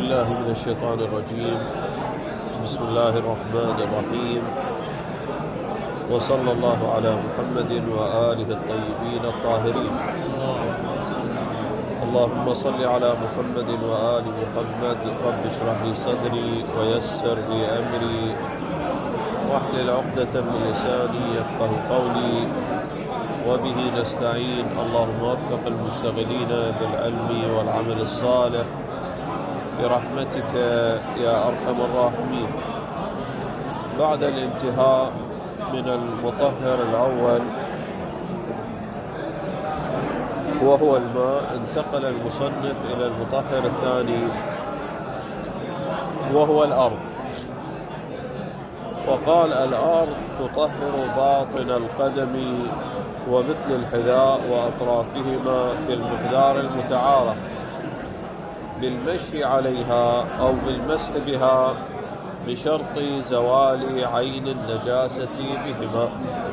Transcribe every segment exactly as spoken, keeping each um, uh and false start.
بالله من الشيطان الرجيم. بسم الله الرحمن الرحيم، وصلى الله على محمد وآله الطيبين الطاهرين. اللهم صل على محمد وآل محمد. رب اشرح لي صدري ويسر لي أمري واحلل عقدة من لساني يفقه قولي، وبه نستعين. اللهم وفق المشتغلين بالعلم والعمل الصالح برحمتك يا أرحم الراحمين. بعد الانتهاء من المطهر الأول وهو الماء، انتقل المصنف إلى المطهر الثاني وهو الأرض، وقال الأرض تطهر باطن القدم ومثل الحذاء وأطرافهما بالمقدار المتعارف بالمشي عليها أو بالمسح بها بشرط زوال عين النجاسة بهما.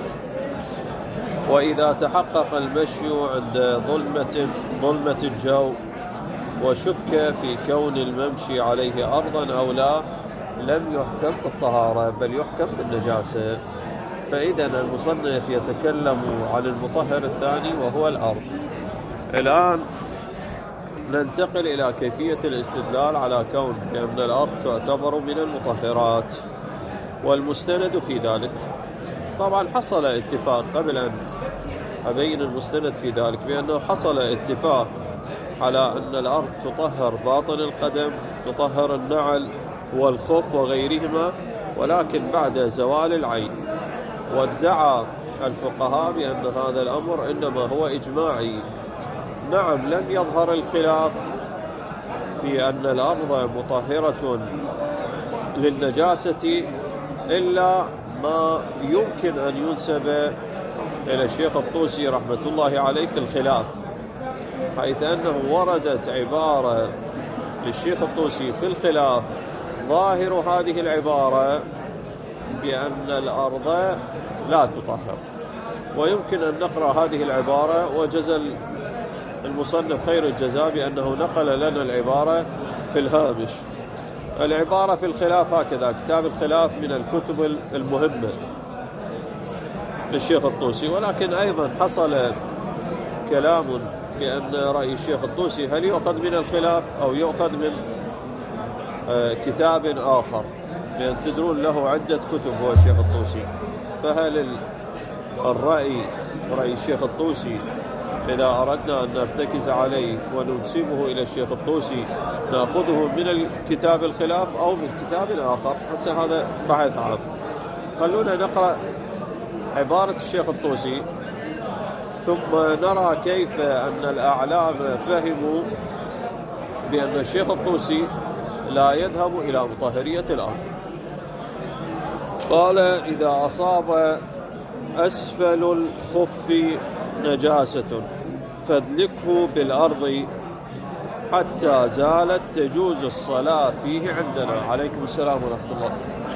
وإذا تحقق المشي عند ظلمة ظلمة الجو وشك في كون الممشي عليه أرضا أو لا، لم يحكم بالطهارة بل يحكم بالنجاسة. فإذا المصنف يتكلم عن المطهر الثاني وهو الأرض. الآن ننتقل إلى كيفية الاستدلال على كون بأن الأرض تعتبر من المطهرات والمستند في ذلك. طبعا حصل اتفاق قبل أن أبين المستند في ذلك بأنه حصل اتفاق على أن الأرض تطهر باطن القدم، تطهر النعل والخف وغيرهما، ولكن بعد زوال العين. وادعى الفقهاء بأن هذا الأمر إنما هو إجماعي. نعم، لم يظهر الخلاف في أن الأرض مطهرة للنجاسة إلا ما يمكن أن ينسب إلى الشيخ الطوسي رحمة الله عليه في الخلاف، حيث أنه وردت عبارة للشيخ الطوسي في الخلاف ظاهر هذه العبارة بأن الأرض لا تطهر. ويمكن أن نقرأ هذه العبارة، وجزل المصنف خير الجزاء بأنه نقل لنا العبارة في الهامش. العبارة في الخلاف هكذا: كتاب الخلاف من الكتب المهمة للشيخ الطوسي. ولكن أيضا حصل كلام بأن رأي الشيخ الطوسي هل يؤخذ من الخلاف أو يؤخذ من كتاب آخر، لأن تدرون له عدة كتب هو الشيخ الطوسي. فهل الرأي رأي الشيخ الطوسي إذا أردنا أن نرتكز عليه وننسبه إلى الشيخ الطوسي نأخذه من الكتاب الخلاف أو من كتاب آخر؟ هسه هذا بحث عام. خلونا نقرأ عبارة الشيخ الطوسي ثم نرى كيف أن الأعلام فهموا بأن الشيخ الطوسي لا يذهب إلى مطهرية الأرض. قال: إذا أصاب أسفل الخف نجاسة فادلكه بالأرض حتى زالت تجوز الصلاة فيه عندنا. عليكم السلام ورحمة الله.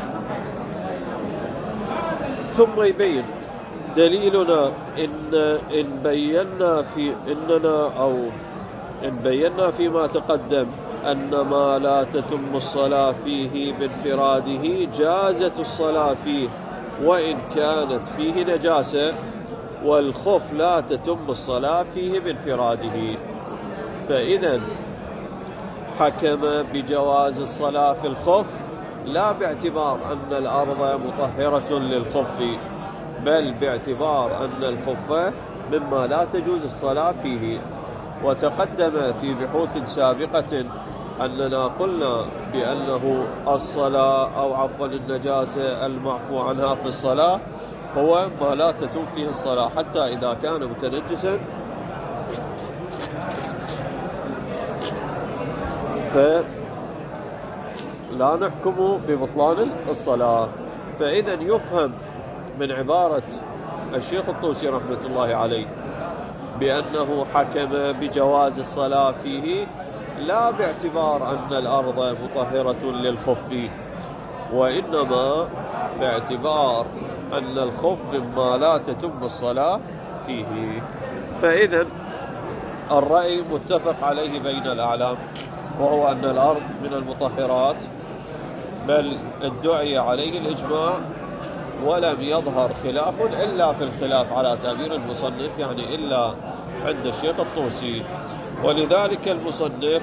ثم يبين دليلنا إن إن بينا في إننا أو إن بينا فيما تقدم أن ما لا تتم الصلاة فيه بانفراده جازت الصلاة فيه وإن كانت فيه نجاسة، والخف لا تتم الصلاة فيه بانفراده. فإذا حكم بجواز الصلاة في الخف لا باعتبار أن الأرض مطهرة للخف، بل باعتبار أن الخف مما لا تجوز الصلاة فيه. وتقدم في بحوث سابقة أننا قلنا بأنه الصلاة أو عفوا النجاسة المعفو عنها في الصلاة هو ما لا تتم فيه الصلاة، حتى إذا كان متنجسا فلا نحكم ببطلان الصلاة. فإذا يفهم من عبارة الشيخ الطوسي رحمة الله عليه بأنه حكم بجواز الصلاة فيه لا باعتبار أن الأرض مطهرة للخف، وإنما باعتبار أن الخف مما لا تتم الصلاة فيه. فإذا الرأي متفق عليه بين الأعلام وهو أن الأرض من المطهرات، بل ادعي عليه الإجماع ولم يظهر خلاف إلا في الخلاف على تعبير المصنف، يعني إلا عند الشيخ الطوسي. ولذلك المصنف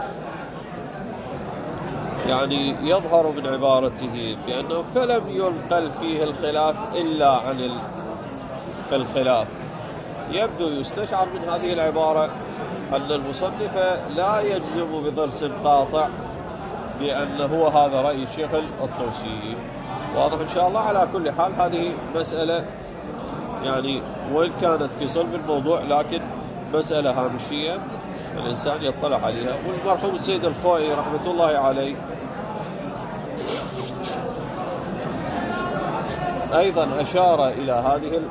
يعني يظهر من عبارته بأنه فلم ينقل فيه الخلاف إلا عن الخلاف. يبدو يستشعر من هذه العبارة أن المصنف لا يجزم بضرس قاطع بأن هو هذا رأي الشيخ الطوسي. واضح إن شاء الله. على كل حال هذه مسألة يعني وإن كانت في صلب الموضوع لكن مسألة هامشية الإنسان يطلع عليها. والمرحوم السيد الخوئي رحمة الله عليه أيضا أشار إلى هذه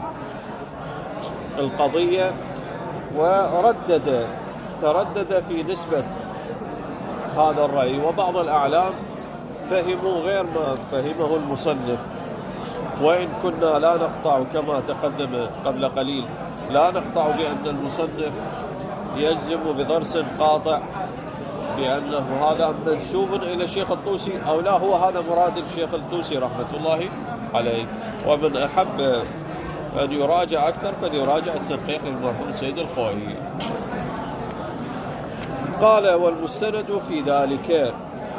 القضية وردد تردد في نسبة هذا الرأي، وبعض الأعلام فهموا غير ما فهمه المصنف. وإن كنا لا نقطع كما تقدم قبل قليل لا نقطع بأن المصنف يجزم بضرس قاطع بأنه هذا منسوب إلى الشيخ الطوسي أو لا، هو هذا مراد الشيخ الطوسي رحمة الله عليه. ومن أحب أن يراجع أكثر فليراجع التنقيح للمرحوم سيد الخوئي. قال: والمستند في ذلك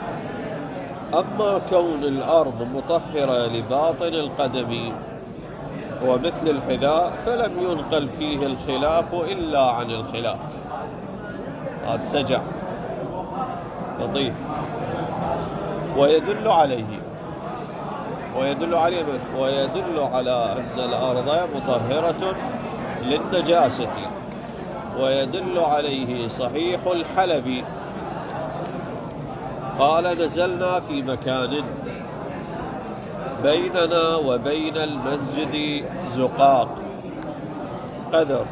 أما كون الأرض مطهرة لباطن القدم ومثل الحذاء فلم ينقل فيه الخلاف إلا عن الخلاف. هذا السجع لطيف. ويدل عليه ويدل عليه ويدل على أن الأرض مطهرة للنجاسة، ويدل عليه صحيح الحلبي قال: نزلنا في مكان بيننا وبين المسجد زقاق قدر،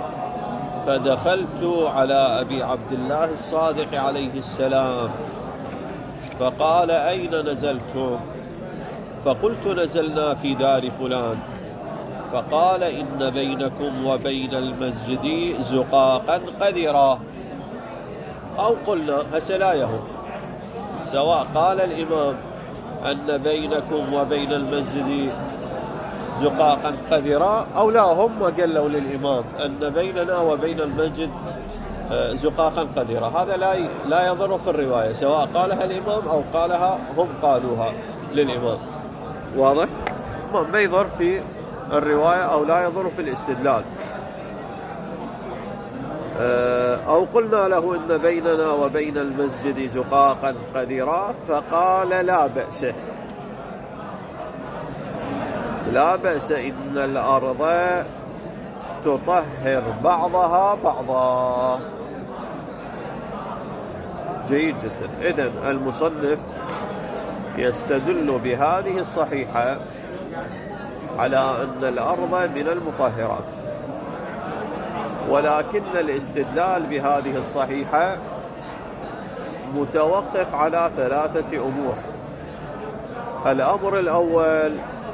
فدخلت على أبي عبد الله الصادق عليه السلام فقال: أين نزلتم؟ فقلت: نزلنا في دار فلان. فقال: إن بينكم وبين المسجد زقاقا قذرا. أو قلنا هسلايهم سواء قال الإمام أن بينكم وبين المسجد زقاقا قذرا أو لا، هم قالوا للإمام أن بيننا وبين المسجد زقاقا قذرا. هذا لا لا يضر في الرواية سواء قالها الإمام أو قالها هم قالوها للإمام. واضح؟ ما يضر في الرواية أو لا يضر في الاستدلال. أو قلنا له إن بيننا وبين المسجد زقاقا قذرا، فقال: لا بأس لا بأس إن الأرض تطهر بعضها بعضا. جيد جدا. إذن المصنف يستدل بهذه الصحيحة على أن الأرض من المطهرات، ولكن الاستدلال بهذه الصحيحة متوقف على ثلاثة أمور. الأمر الأول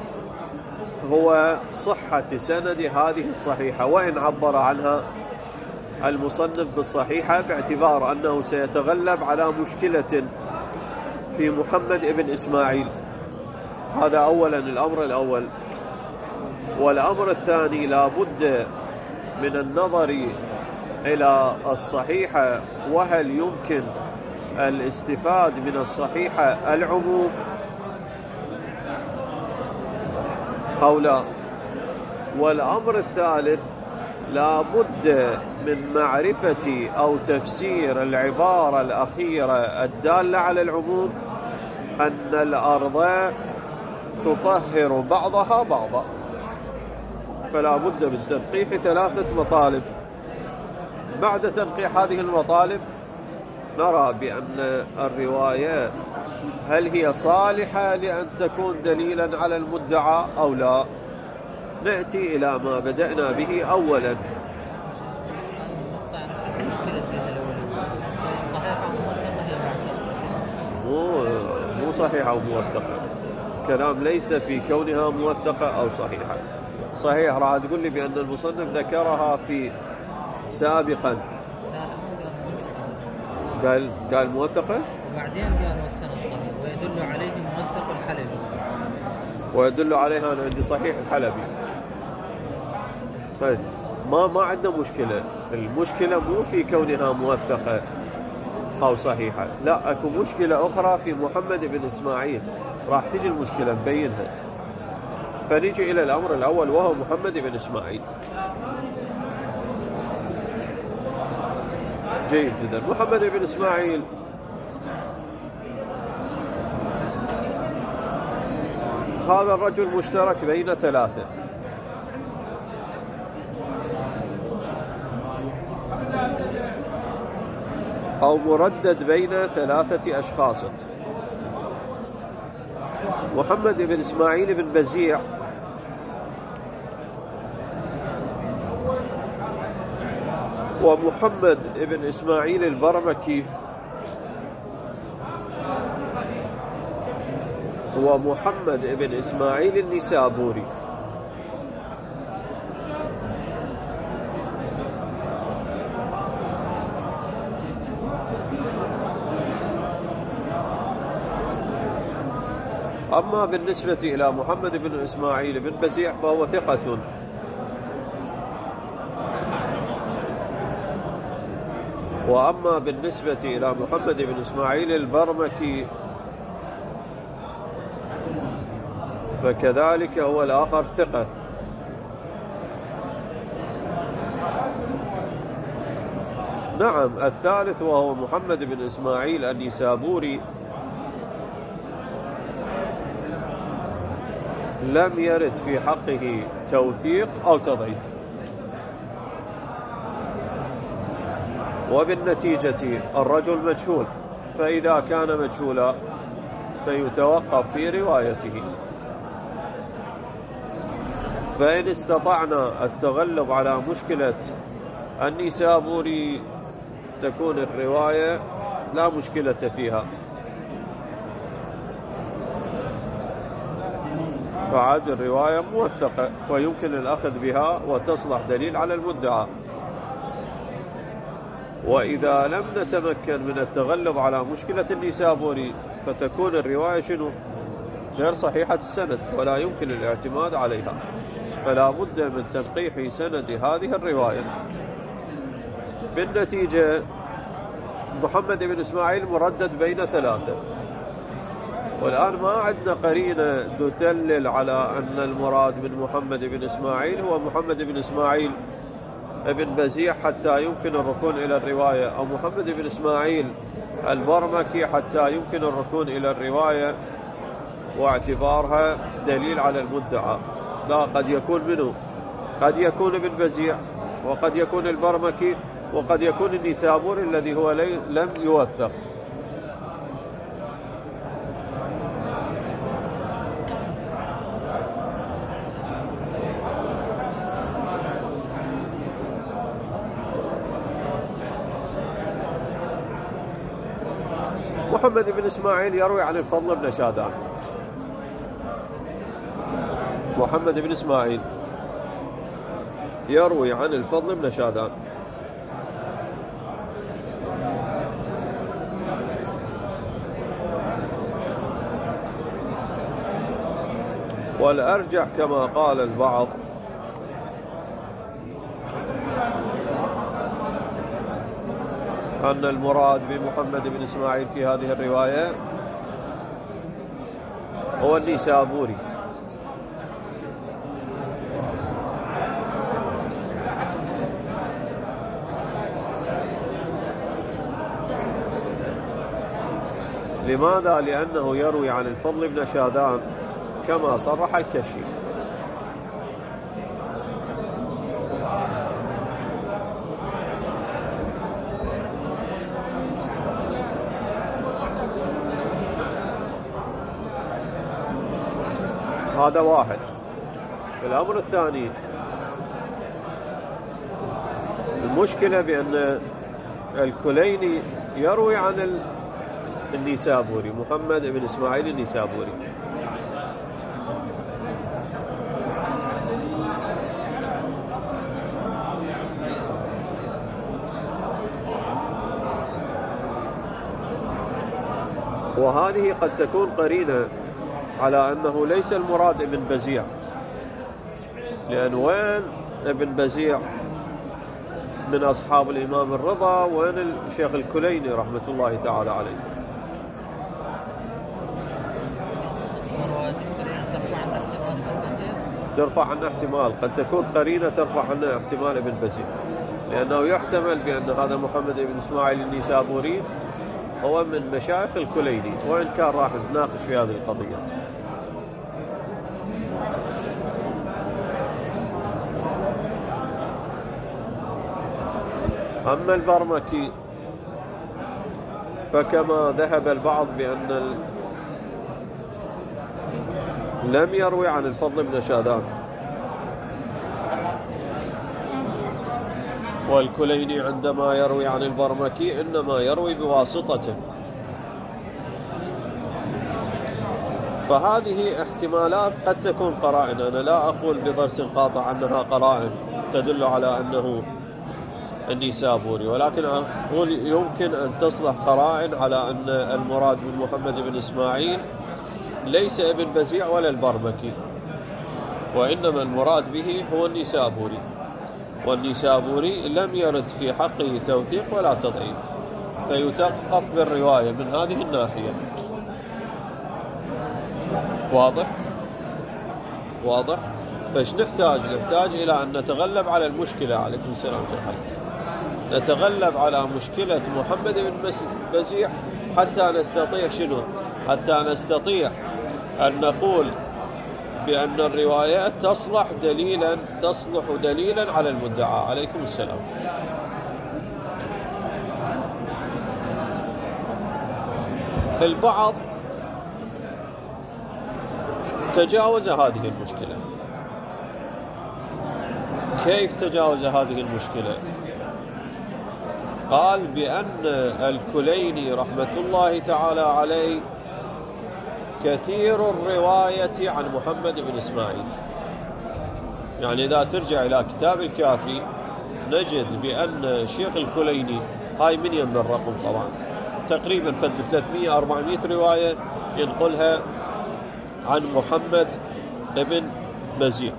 هو صحة سند هذه الصحيحة، وإن عبر عنها المصنف بالصحيحة باعتبار أنه سيتغلب على مشكلة في محمد ابن إسماعيل. هذا أولا الأمر الأول. والأمر الثاني لا بد من النظر إلى الصحيحة، وهل يمكن الاستفاد من الصحيحة العموم أو لا. والأمر الثالث لا بد من معرفة أو تفسير العبارة الأخيرة الدالة على العموم أن الأرض تطهر بعضها بعضا. فلا بد من تنقيح ثلاثة مطالب. بعد تنقيح هذه المطالب نرى بأن الرواية هل هي صالحة لأن تكون دليلا على المدعى أو لا. نأتي إلى ما بدأنا به أولا. مو مو صحيحة أو موثقة، كلام ليس في كونها موثقة أو صحيحة. صحيح راح تقول لي بأن المصنف ذكرها في سابقا، قال قال موثقة، وبعدين قال والسند صحيح ويدل عليه موثق الحلبي. ويدل عليها أنا عندي صحيح الحلبي. طيب ما ما عندنا مشكلة، المشكلة مو في كونها موثقة أو صحيحة، لا أكو مشكلة أخرى في محمد بن إسماعيل، راح تجي المشكلة نبينها. فنيجي إلى الأمر الأول وهو محمد بن إسماعيل. جيد جدا. محمد بن إسماعيل هذا الرجل مشترك بين ثلاثة، أو مردد بين ثلاثة أشخاص. محمد بن إسماعيل بن بزيع ومحمد بن إسماعيل البرمكي ومحمد بن إسماعيل النسابوري. أما بالنسبة إلى محمد بن إسماعيل بن بزيع فهو ثقة، وأما بالنسبة إلى محمد بن إسماعيل البرمكي فكذلك هو الآخر ثقة. نعم الثالث وهو محمد بن إسماعيل النسابوري لم يرد في حقه توثيق أو تضعيف، وبالنتيجة الرجل مجهول، فإذا كان مجهولا فيتوقف في روايته. فإن استطعنا التغلب على مشكلة النسابوري تكون الرواية لا مشكلة فيها، فعاد الرواية موثقة ويمكن الأخذ بها وتصلح دليل على المدعى. وإذا لم نتمكن من التغلب على مشكلة النسابوري فتكون الرواية شنو؟ غير صحيحة السند ولا يمكن الاعتماد عليها، فلا بد من تنقيح سند هذه الرواية. بالنتيجة محمد بن إسماعيل مردد بين ثلاثة، والآن ما عندنا قرينة تدلل على أن المراد من محمد بن إسماعيل هو محمد بن إسماعيل ابن بزيع حتى يمكن الركون إلى الرواية، أو محمد بن إسماعيل البرمكي حتى يمكن الركون إلى الرواية واعتبارها دليل على المدعى. لا، قد يكون منه، قد يكون ابن بزيع، وقد يكون البرمكي، وقد يكون النسابوري الذي هو لم يوثق. محمد بن إسماعيل يروي عن الفضل بن شادان. محمد بن إسماعيل يروي عن الفضل بن شادان، والأرجح كما قال البعض أن المراد بمحمد بن إسماعيل في هذه الرواية هو النسابوري. لماذا؟ لأنه يروي عن الفضل بن شادان كما صرح الكشي. هذا واحد. الأمر الثاني، المشكلة بأن الكليني يروي عن النسابوري، محمد بن إسماعيل النسابوري، وهذه قد تكون قرينة على أنه ليس المراد ابن بزيع، لأن وين ابن بزيع من أصحاب الإمام الرضا؟ وين الشيخ الكليني رحمة الله تعالى عليه؟ ترفع عنه احتمال، قد تكون قرينة ترفع عنه احتمال ابن بزيع، لأنه يحتمل بأن هذا محمد بن إسماعيل النيسابوري هو من مشايخ الكليني، وإن كان راح نتناقش في هذه القضية. أما البرمكي فكما ذهب البعض بأن ال... لم يروي عن الفضل بن شاذان، والكليني عندما يروي عن البرمكي إنما يروي بواسطته، فهذه احتمالات قد تكون قرائن. أنا لا أقول بضرس قاطع أنها قرائن تدل على أنه النيسابوري، ولكن أقول يمكن أن تصلح قرائن على أن المراد من محمد بن إسماعيل ليس ابن بزيع ولا البرمكي، وإنما المراد به هو النيسابوري، والنيسابوري لم يرد في حقه توثيق ولا تضعيف، فيتوقف بالرواية من هذه الناحية. واضح؟ واضح؟ فايش نحتاج؟ نحتاج إلى أن نتغلب على المشكلة. عليكم السلام ورحمة الله. نتغلب على مشكلة محمد بن بزيع حتى نستطيع شنو؟ حتى نستطيع أن نقول بأن الروايات تصلح دليلا تصلح دليلا على المدعى. عليكم السلام. البعض تجاوز هذه المشكلة. كيف تجاوز هذه المشكلة؟ قال بأن الكليني رحمة الله تعالى عليه كثير الرواية عن محمد بن إسماعيل. يعني إذا ترجع إلى كتاب الكافي نجد بأن الشيخ الكليني، هاي من يم الرقم طبعا، تقريبا فد ثلاثمئة أربعمئة رواية ينقلها عن محمد بن بزيع.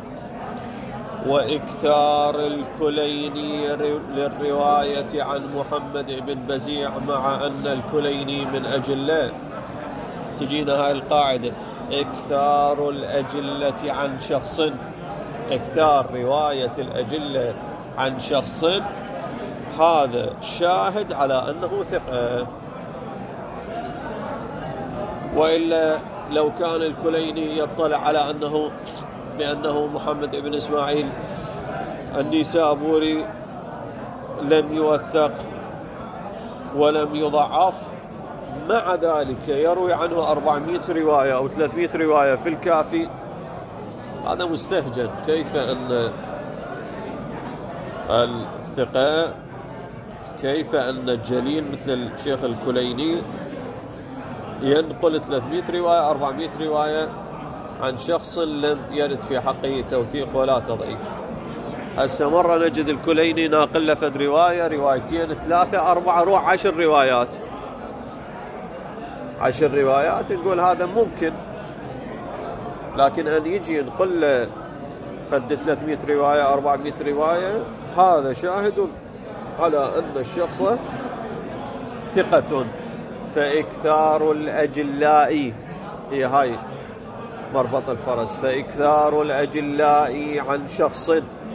وإكثار الكليني للرواية عن محمد بن بزيع مع أن الكليني من أجله، تجينا هاي القاعدة: إكثار الأجلة عن شخص، إكثار رواية الأجلة عن شخص هذا شاهد على أنه ثقة. وإلا لو كان الكليني يطلع على أنه بأنه محمد بن إسماعيل النيسابوري لم يوثق ولم يضعف، مع ذلك يروي عنه أربعمئة رواية أو ثلاثمئة رواية في الكافي، هذا مستهجن. كيف أن الثقة، كيف أن الجليل مثل الشيخ الكليني ينقل ثلاثمئة رواية أربعمئة رواية عن شخص لم يرد في حقه توثيق ولا تضعيف؟ هسه مرة نجد الكليني ناقل له فد رواية، روايتين، ثلاثة، أربعة، روح عشر روايات، عشر روايات، نقول هذا ممكن. لكن أن يجي ينقل له فد ثلاثمئة رواية أربعمئة رواية، هذا شاهد على أن الشخص ثقة. فإكثار الأجلاء، هي هاي مربط الفرس، فإكثار الأجلاء عن شخص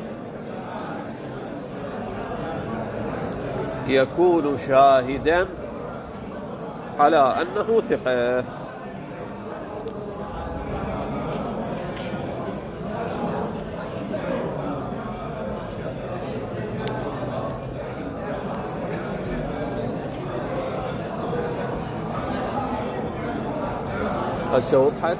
يكون شاهدا على أنه ثقة. هسه وضحت؟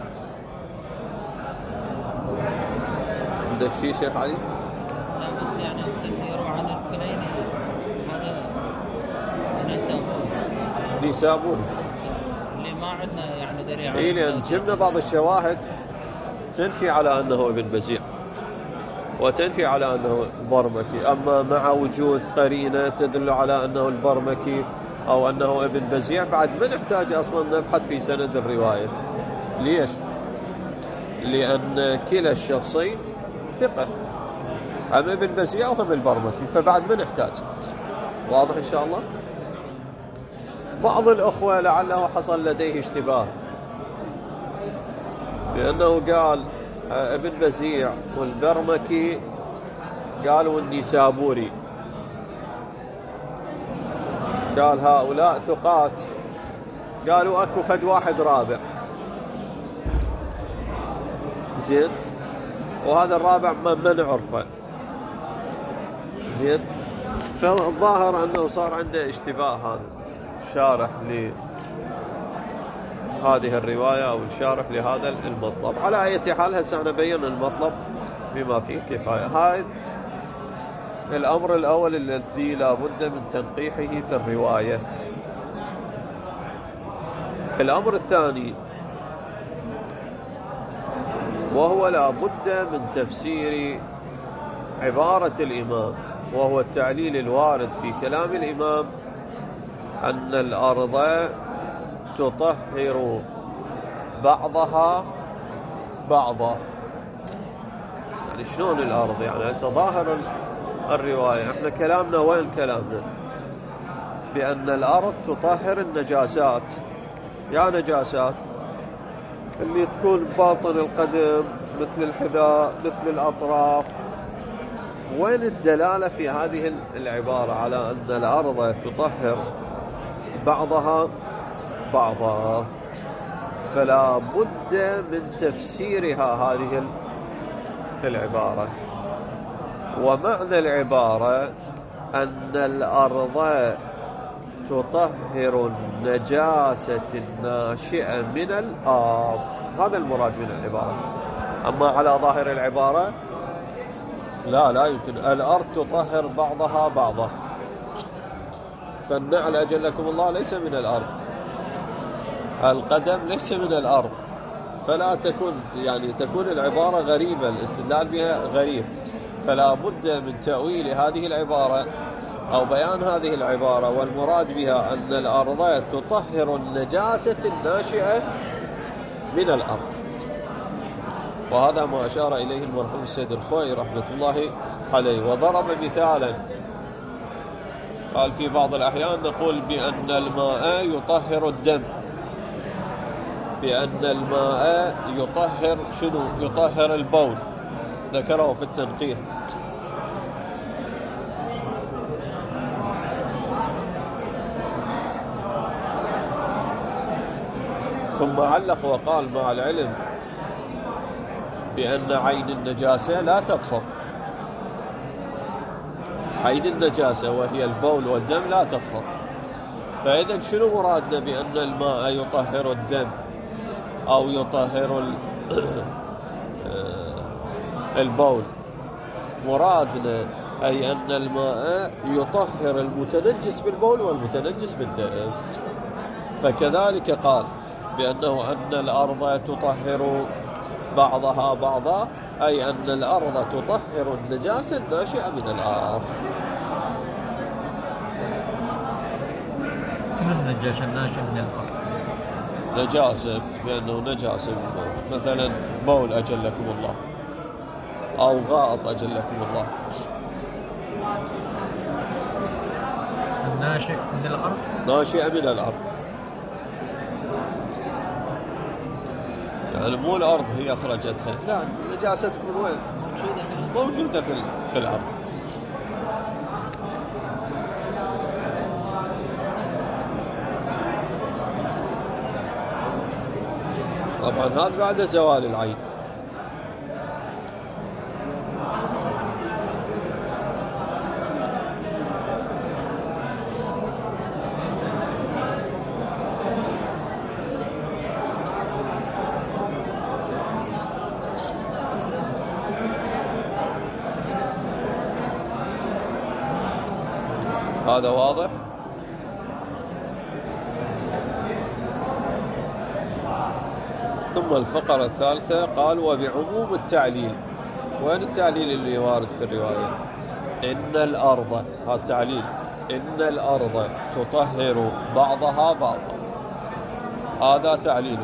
عندك شيء شيخ علي؟ لا بس يعني اللي يروح عن الكليني هذا نيسابوري. نيسابوري اللي ما عندنا يعني دليل على. اي، لان جبنا بعض الشواهد تنفي على انه ابن بزيع وتنفي على انه البرمكي، اما مع وجود قرينه تدل على انه البرمكي أو أنه ابن بزيع، بعد ما نحتاج أصلا نبحث في سند الرواية. ليش؟ لأن كلا الشخصين ثقة، هم ابن بزيع وهم البرمكي، فبعد ما نحتاج. واضح إن شاء الله؟ بعض الأخوة لعله حصل لديه اشتباه، لأنه قال ابن بزيع والبرمكي قالوا النيسابوري، قال هؤلاء ثقات، قالوا اكو فد واحد رابع، زين، وهذا الرابع ما, ما نعرفه، زين. فالظاهر انه صار عنده اشتباه هذا الشارح لهذه الرواية او الشارح لهذا المطلب. على اي حال هسه انا بين المطلب بما فيه كفاية. هاي الامر الاول الذي لا بد من تنقيحه في الرواية. الامر الثاني وهو لا بد من تفسير عبارة الامام، وهو التعليل الوارد في كلام الامام ان الارض تطهر بعضها بعضا. يعني شلون الارض؟ يعني هسه ظاهر الرواية، احنا كلامنا وين كلامنا؟ بأن الأرض تطهر النجاسات. يا نجاسات اللي تكون باطن القدم مثل الحذاء مثل الأطراف. وين الدلالة في هذه العبارة على أن الأرض تطهر بعضها بعضا؟ فلا بد من تفسيرها هذه العبارة. ومعنى العبارة أن الأرض تطهر النجاسة الناشئة من الأرض، هذا المراد من العبارة. أما على ظاهر العبارة لا لا يمكن، الأرض تطهر بعضها بعضا، فالنعل أجلكم الله ليس من الأرض، القدم ليس من الأرض، فلا تكون يعني تكون العبارة غريبة، الاستدلال بها غريب. فلا بد من تأويل هذه العبارة أو بيان هذه العبارة، والمراد بها أن الأرض تطهر النجاسة الناشئة من الأرض. وهذا ما أشار إليه المرحوم السيد الخوئي رحمة الله عليه، وضرب مثالا قال في بعض الأحيان نقول بأن الماء يطهر الدم، بأن الماء يطهر شنو؟ يطهر البول، ذكره في التنقيح. ثم علق وقال مع العلم بأن عين النجاسة لا تطهر، عين النجاسة وهي البول والدم لا تطهر. فإذا شنو مرادنا بأن الماء يطهر الدم أو يطهر البول؟ مرادنا أي أن الماء يطهر المتنجس بالبول والمتنجس بالدم. فكذلك قال بأنه أن الأرض تطهر بعضها بعضا، أي أن الأرض تطهر النجاسة الناشئة من الأرض. كم النجاسة الناشئة من الأرض؟ نجاسة، بأنه نجاسة مثلا بول أجلكم الله، أو غائط أجلكم الله. الناشئ من الأرض؟ ناشئة من الأرض، يعني مو الأرض هي أخرجتها، لا، النجاسة تكون وين؟ موجودة في في الأرض. طبعا هذا بعد زوال العين. هذا واضح؟ ثم الفقرة الثالثة قال وبعموم التعليل. وين التعليل اللي وارد في الرواية؟ إن الأرض، هذا التعليل، إن الأرض تطهر بعضها بعضا. هذا تعليل.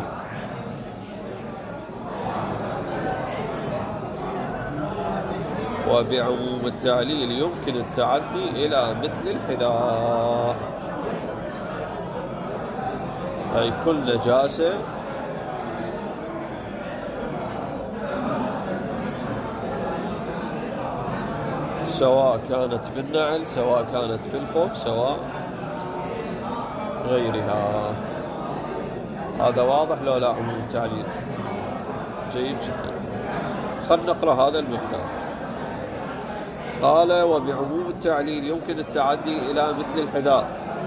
وبعموم التعليل يمكن التعدي إلى مثل الحذاء، أي كل نجاسة سواء كانت بالنعل سواء كانت بالخف سواء غيرها. هذا واضح لو لا عموم التعليل؟ جيد جدا. خلنا نقرأ هذا المقدار. قال وبعموم التعليل يمكن التعدي إلى مثل الحذاء.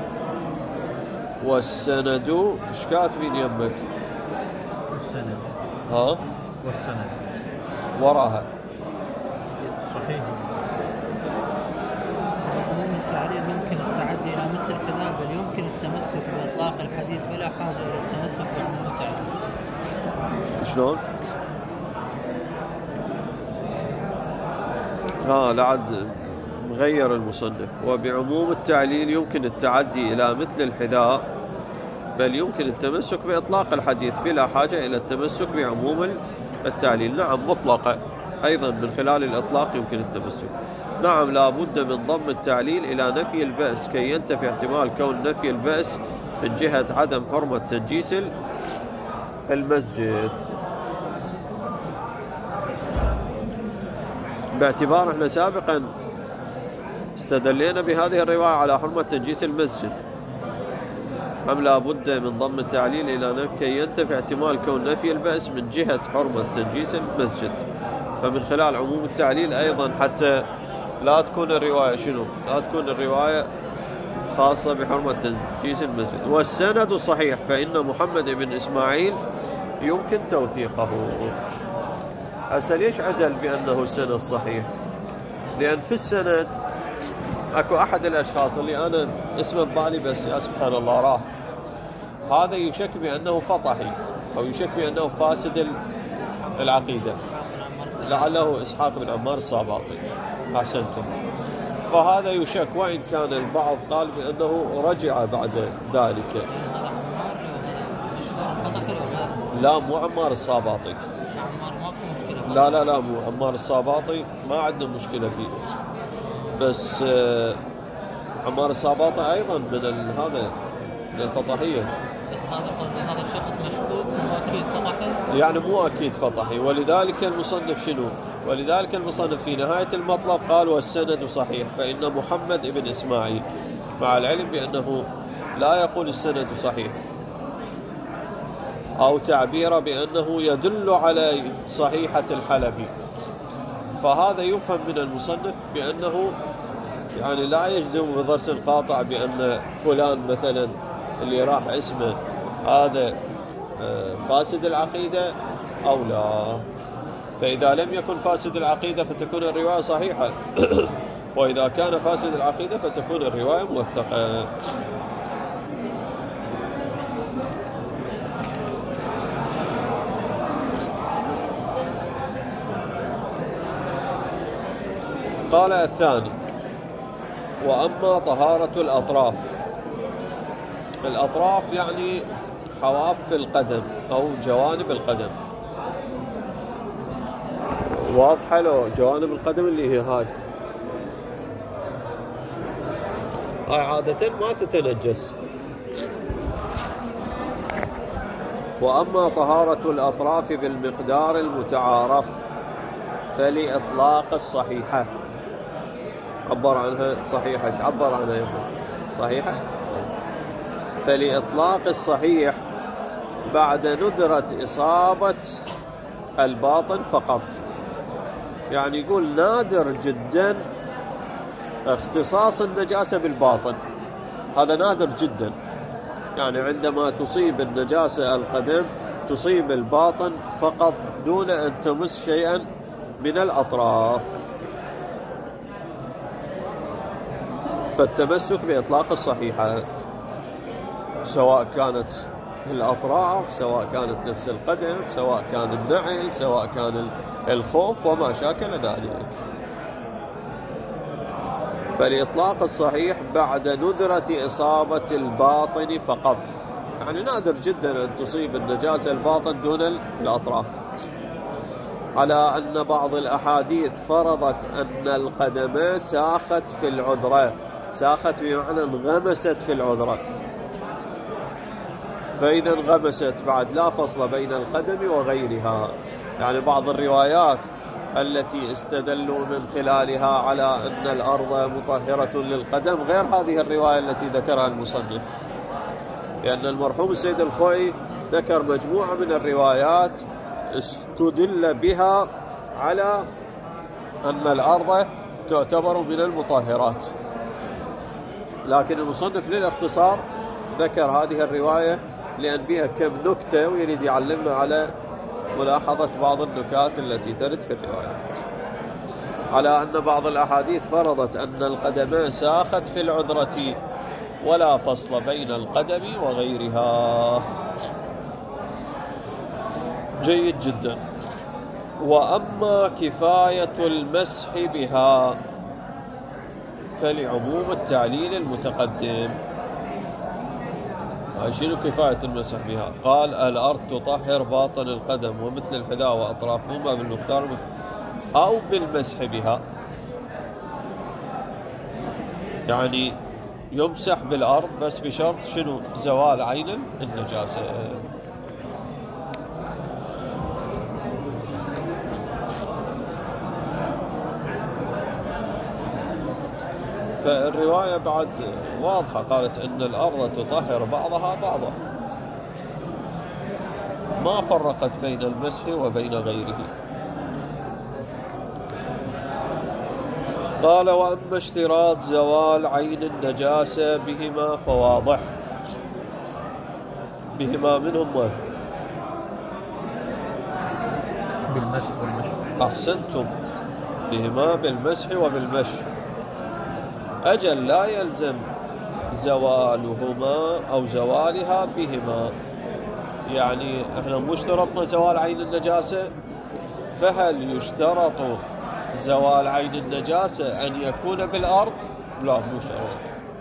والسند ايش كاتبين يمك؟ والسند. ها؟ والسند وراها صحيح. عموم التعليل يمكن التعدي إلى مثل الحذاء، بل يمكن التمسك بإطلاق الحديث بلا حاجة إلى التمسك بعموم التعليل. شلون؟ ها لعد مغير المصنف. وبعموم التعليل يمكن التعدي إلى مثل الحذاء، بل يمكن التمسك بإطلاق الحديث بلا حاجة إلى التمسك بعموم التعليل. نعم مطلقة أيضا، من خلال الإطلاق يمكن التمسك. نعم لا بد من ضم التعليل إلى نفي البأس كي ينتفي احتمال كون نفي البأس من جهة عدم حرمة تنجيس المسجد، باعتبار احنا سابقا استدلينا بهذه الرواية على حرمة تنجيس المسجد. أم لا بد من ضم التعليل إلى نفي كي ينتفي احتمال كون نفي البأس من جهة حرمة تنجيس المسجد، فمن خلال عموم التعليل أيضا حتى لا تكون الرواية شنو؟ لا تكون الرواية خاصة بحرمة تنجيس المسجد. والسند صحيح، فإن محمد بن إسماعيل يمكن توثيقه. هسه ليش عدل بأنه السند صحيح؟ لأن في السند اكو احد الاشخاص اللي انا اسمه ببالي بس يا سبحان الله راح، هذا يشك بانه فطحي او يشك بانه فاسد العقيده، لعله اسحاق بن عمار الصاباطي. احسنتم. فهذا يشك، وان كان البعض قال بانه رجع بعد ذلك. لا مو عمار الصاباطي، لا لا لا مو عمار الصاباطي، ما عندنا مشكله فيه، بس عمار الصاباطي ايضا من هذا من الفطحيه. بس هذا قصدي هذا الشخص مشكوك مو اكيد فطحي، يعني مو اكيد فطحي. ولذلك المصنف شنو؟ ولذلك المصنف في نهايه المطلب قال والسند صحيح فان محمد بن اسماعيل، مع العلم بانه لا يقول السند صحيح، او تعبيره بانه يدل على صحيحه الحلبي. فهذا يفهم من المصنف بأنه يعني لا يجزم بضرس قاطع بأن فلان مثلا اللي راح اسمه هذا فاسد العقيدة أو لا. فإذا لم يكن فاسد العقيدة فتكون الرواية صحيحة، وإذا كان فاسد العقيدة فتكون الرواية موثقة. قال الثاني وأما طهارة الأطراف. الأطراف يعني حواف القدم أو جوانب القدم. واضحة له جوانب القدم اللي هي هاي هاي عادة ما تتنجس. وأما طهارة الأطراف بالمقدار المتعارف فلإطلاق الصحيحة. عبر عنها صحيحة. ايش عبر عنها يمه؟ صحيحة. فلإطلاق الصحيح بعد ندرة إصابة الباطن فقط. يعني يقول نادر جدا اختصاص النجاسة بالباطن، هذا نادر جدا. يعني عندما تصيب النجاسة القدم تصيب الباطن فقط دون أن تمس شيئا من الأطراف. فالتمسك بإطلاق الصحيحة سواء كانت الأطراف، سواء كانت نفس القدم، سواء كان النعل، سواء كان الخوف وما شاكل ذلك. فالإطلاق الصحيح بعد ندرة إصابة الباطن فقط، يعني نادر جدا أن تصيب النجاسة الباطن دون الأطراف. على أن بعض الأحاديث فرضت أن القدم ساخت في العذرة، ساخت بمعنى انغمست في العذرة، فإذا انغمست بعد لا فصل بين القدم وغيرها. يعني بعض الروايات التي استدلوا من خلالها على أن الأرض مطهرة للقدم غير هذه الرواية التي ذكرها المصنف، لأن المرحوم السيد الخوئي ذكر مجموعة من الروايات استدل بها على أن الأرض تعتبر من المطهرات، لكن المصنف للاختصار ذكر هذه الرواية لأن بها كم نكتة ويريد يعلمنا على ملاحظة بعض النكات التي ترد في الرواية. على أن بعض الأحاديث فرضت أن القدم ساخت في العذرة ولا فصل بين القدم وغيرها. جيد جدا. وأما كفاية المسح بها فلعموم التعليل المتقدم. شنو كفاية المسح بها؟ قال الأرض تطهر باطن القدم ومثل الحذاء وأطرافهما بالمقدار أو بالمسح بها، يعني يمسح بالأرض بس بشرط شنو؟ زوال عين النجاسة. فالرواية بعد واضحة، قالت أن الأرض تطهر بعضها بعضا، ما فرقت بين المسح وبين غيره. قال وأما اشتراط زوال عين النجاسة بهما فواضح. بهما منهم بالمسح والمشي. أحسنتم، بهما بالمسح وبالمشي. أجل لا يلزم زوالهما أو زوالها بهما، يعني احنا مو اشترطنا زوال عين النجاسة، فهل يشترط زوال عين النجاسة أن يكون بالأرض؟ لا مو شرط.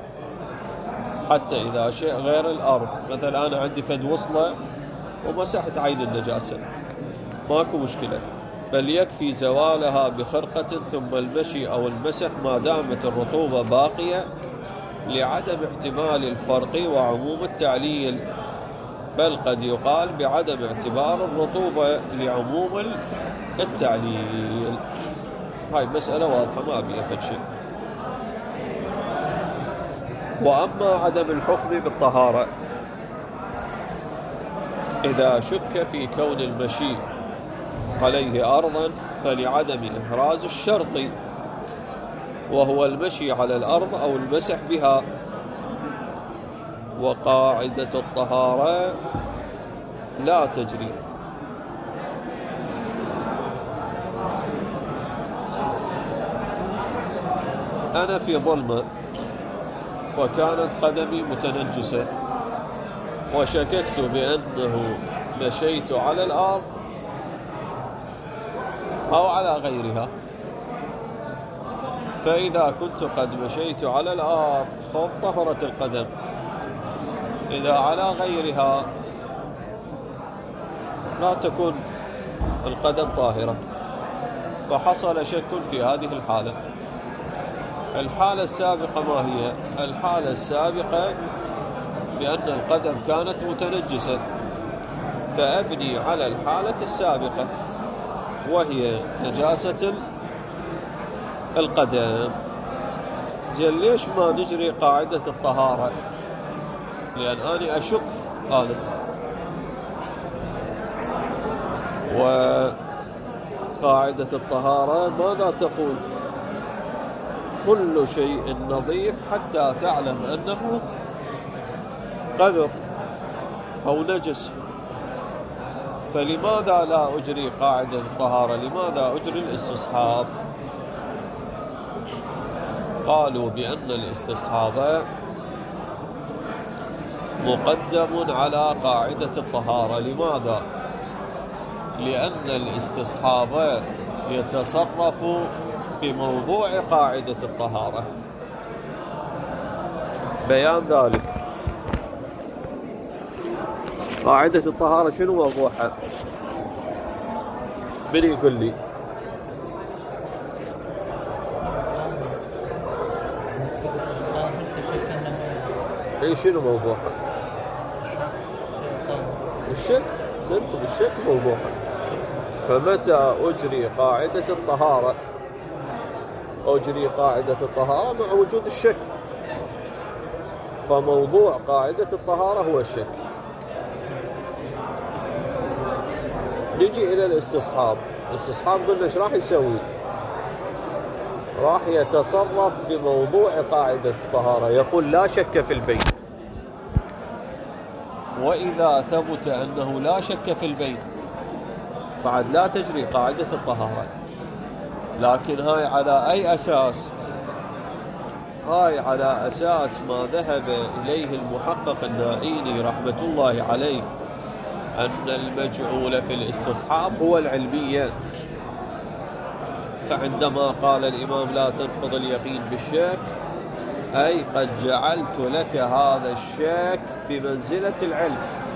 حتى إذا شيء غير الأرض، مثلا أنا عندي فد وصلة ومسحت عين النجاسة ماكو مشكلة، بل يكفي زوالها بخرقة ثم المشي أو المسح ما دامت الرطوبة باقية لعدم احتمال الفرق وعموم التعليل، بل قد يقال بعدم اعتبار الرطوبة لعموم التعليل. هاي مسألة واضحة ما أبي أفد شيء. وأما عدم الحكم بالطهارة إذا شك في كون المشي عليه أرضا فلعدم إحراز الشرط وهو المشي على الأرض أو المسح بها. وقاعدة الطهارة لا تجري أنا في ظلمة وكانت قدمي متنجسة وشككت بأنه مشيت على الأرض أو على غيرها، فإذا كنت قد مشيت على الأرض خب طهرت القدم، إذا على غيرها لا تكون القدم طاهرة. فحصل شك في هذه الحالة. الحالة السابقة ما هي؟ الحالة السابقة بأن القدم كانت متنجسة، فأبني على الحالة السابقة وهي نجاسة القدم. زين ليش ما نجري قاعدة الطهارة؟ لأن أنا أشك أنا، وقاعدة الطهارة ماذا تقول؟ كل شيء نظيف حتى تعلم أنه قذر أو نجس. فلماذا لا أجري قاعدة الطهارة؟ لماذا أجري الاستصحاب؟ قالوا بأن الاستصحاب مقدم على قاعدة الطهارة. لماذا؟ لأن الاستصحاب يتصرف بموضوع قاعدة الطهارة، بيان ذلك. قاعدة الطهارة شنو موضوعها؟ من يقول لي؟ اي شنو موضوعها؟ الشك. سنتم الشك موضوعها. فمتى أجري قاعدة الطهارة؟ أجري قاعدة الطهارة مع وجود الشك. فموضوع قاعدة الطهارة هو الشك. نجي إلى الاستصحاب. الاستصحاب قلنا ايش راح يسوي؟ راح يتصرف بموضوع قاعدة الطهارة، يقول لا شك في البين. وإذا ثبت أنه لا شك في البين بعد لا تجري قاعدة الطهارة. لكن هاي على أي أساس؟ هاي على أساس ما ذهب إليه المحقق النائيني رحمة الله عليه، أن المجعول في الاستصحاب هو العلمية. فعندما قال الإمام لا تنقض اليقين بالشك، أي قد جعلت لك هذا الشك بمنزلة العلم.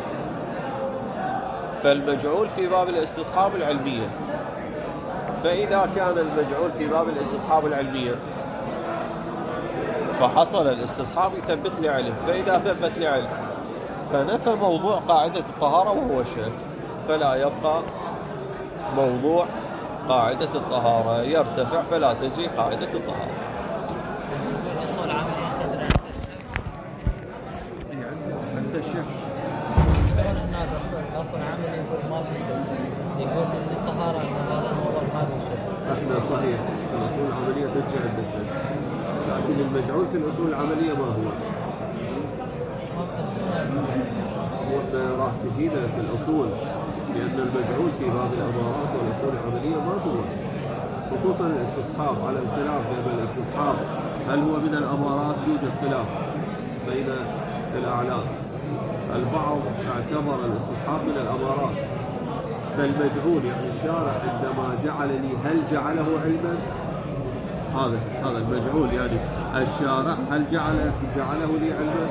فالمجعول في باب الاستصحاب العلمية. فإذا كان المجعول في باب الاستصحاب العلمية فحصل الاستصحاب يثبت لي علم. فإذا ثبت لي علم فنفى موضوع قاعدة الطهارة وهو الشك، فلا يبقى موضوع قاعدة الطهارة، يرتفع فلا تجري قاعدة الطهارة. الأصول عملية تجري عند الشك. شلون هناك الأصل عملي يقول ما في شك، يقول إن الطهارة إن هذا الموضوع ما في شك. احنا صحيح الأصول العملية تجري عند الشك، لكن المجعول في الأصول العملية ما هو؟ واحنا راح تجينا في الأصول، لأن المجعول في باب الأمارات والأصول العملية ما هو، خصوصا الاستصحاب. على الخلاف بين الاستصحاب هل هو من الأمارات؟ يوجد خلاف بين الأعلام. البعض اعتبر الاستصحاب من الأمارات. فالمجعول يعني الشارع عندما جعل لي هل جعله علما؟ هذا هذا المجعول، يعني الشارع هل جعل جعله لي علما؟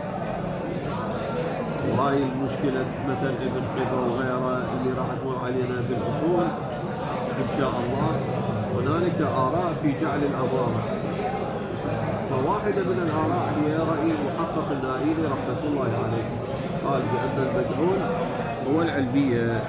وهاي المشكلة مثلا ابن حبة وغيره اللي راح تمر علينا بالأصول إن شاء الله. هنالك آراء في جعل الأمارة، فواحدة من الآراء هي رأي المحقق النائيني رحمة الله عليه، قال بأن المجعول هو العلمية،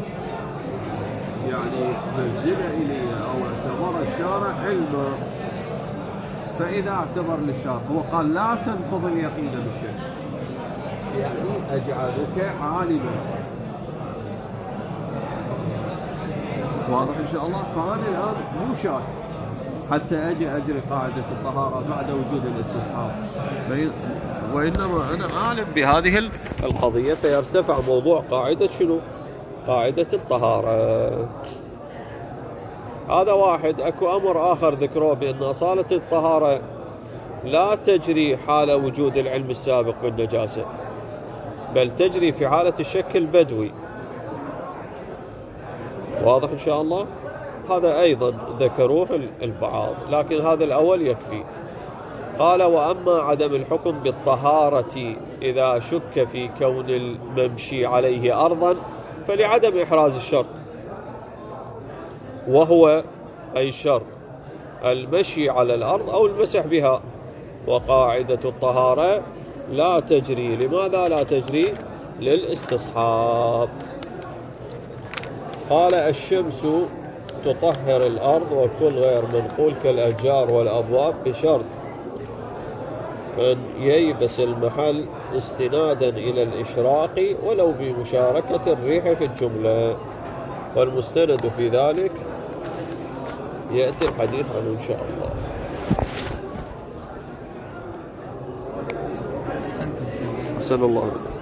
يعني نزل إليه أو اعتبر الشارع علما. فإذا اعتبر للشارع هو قال لا تنقض اليقين بالشك، يعني أجعلك عالما. واضح إن شاء الله؟ فأنا الآن مو شاك حتى أجي أجري قاعدة الطهارة بعد وجود الاستصحاب، وإنما أنا عالم بهذه القضية، فيرتفع موضوع قاعدة شنو؟ قاعدة الطهارة. هذا واحد. أكو أمر آخر ذكروه بأن أصالة الطهارة لا تجري حال وجود العلم السابق بالنجاسة، بل تجري في حالة الشك البدوي. واضح إن شاء الله؟ هذا أيضا ذكروه البعض، لكن هذا الأول يكفي. قال وأما عدم الحكم بالطهارة إذا شك في كون الممشي عليه أرضا فلعدم إحراز الشرط، وهو أي الشرط المشي على الأرض أو المسح بها. وقاعدة الطهارة لا تجري. لماذا لا تجري؟ للاستصحاب. قال الشمس تطهر الأرض وكل غير منقول كالأشجار والأبواب بشرط أن ييبس المحل استنادا إلى الإشراق ولو بمشاركة الريح في الجملة، والمستند في ذلك يأتي الحديث عنه إن شاء الله. أحسن الله.